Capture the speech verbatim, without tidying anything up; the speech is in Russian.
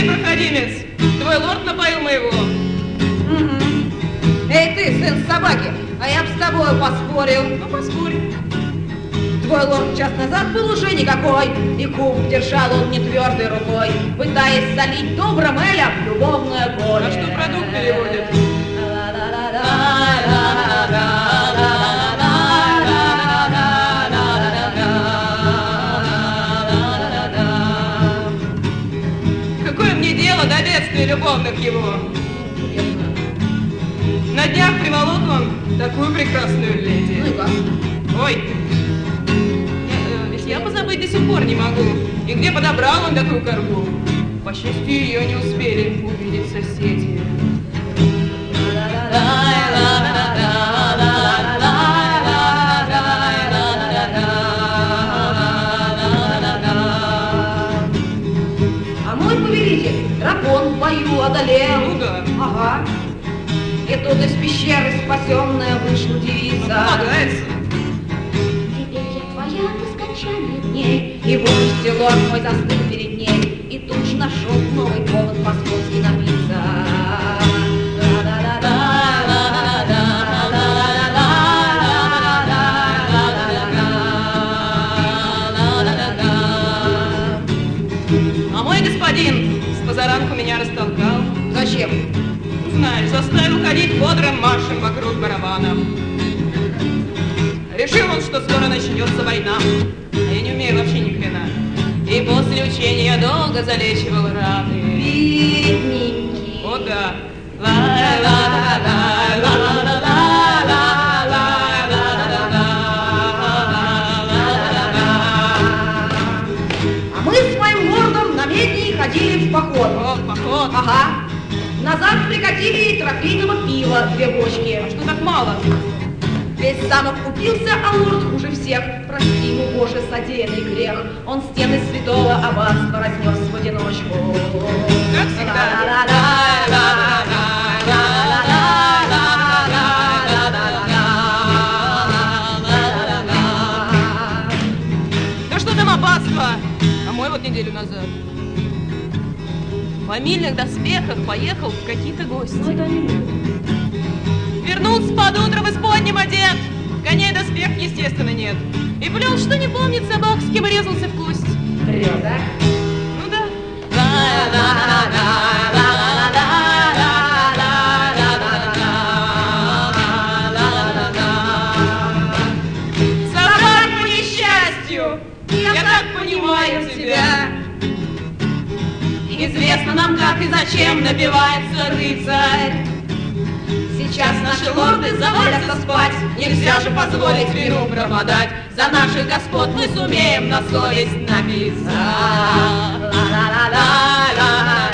Погоди, проходимец, твой лорд напоил моего. Угу. Эй ты, сын собаки, а я бы с тобой поспорил. Ну, поспорь. Твой лорд час назад был уже никакой, и куб держал он не твердой рукой, пытаясь залить добрым Эля в любовное горе. А что продукт переводит? Какое мне дело до бедствий любовных его? На днях приволок он такую прекрасную леди. Ну и как? Ой, я, ведь я позабыть до сих пор не могу. И где подобрал он такую коргу? По счастью, ее не успели увидеть соседи. А мой повелитель дракон в бою одолел. Ну да. Ага. И тут из пещеры спасенная вышла девица. Полагается. Теперь я твоя до скончания дней. И в ужасе лорд мой застыл перед ней, и тут же нашел новый повод по-скотски напиться. А мой господин с позаранку меня растолкал. Зачем? Знаешь, заставил ходить бодрым маршем вокруг барабана. Решил он, что скоро начнется война, а я не умею вообще ни хрена. И после учения долго залечивал раны. Бедненький. О да. А мы с моим лордом на медни ходили в поход. О, поход. Ага. Назад прикатили трофейного пива две бочки. А что так мало? Весь замок купился, а лорд хуже всех. Прости ему, Боже, содеянный грех. Он стены святого аббатства разнес в одиночку. Как всегда. Да что там аббатство? А мой вот неделю назад. В фамильных доспехах поехал в какие-то гости. Вернулся под утро в исподнем одет. Коней доспех, естественно, нет. И плел, что не помнит собак, с кем резался в кость. Врет, да? Ну да. Собак по несчастью, я так понимаю тебя. Известно нам, как и зачем напивается рыцарь. Сейчас наши лорды завалятся спать. Нельзя же позволить вину пропадать. За наших господ мы сумеем на совесть напиться. Ла-ла-ла-ла-ла.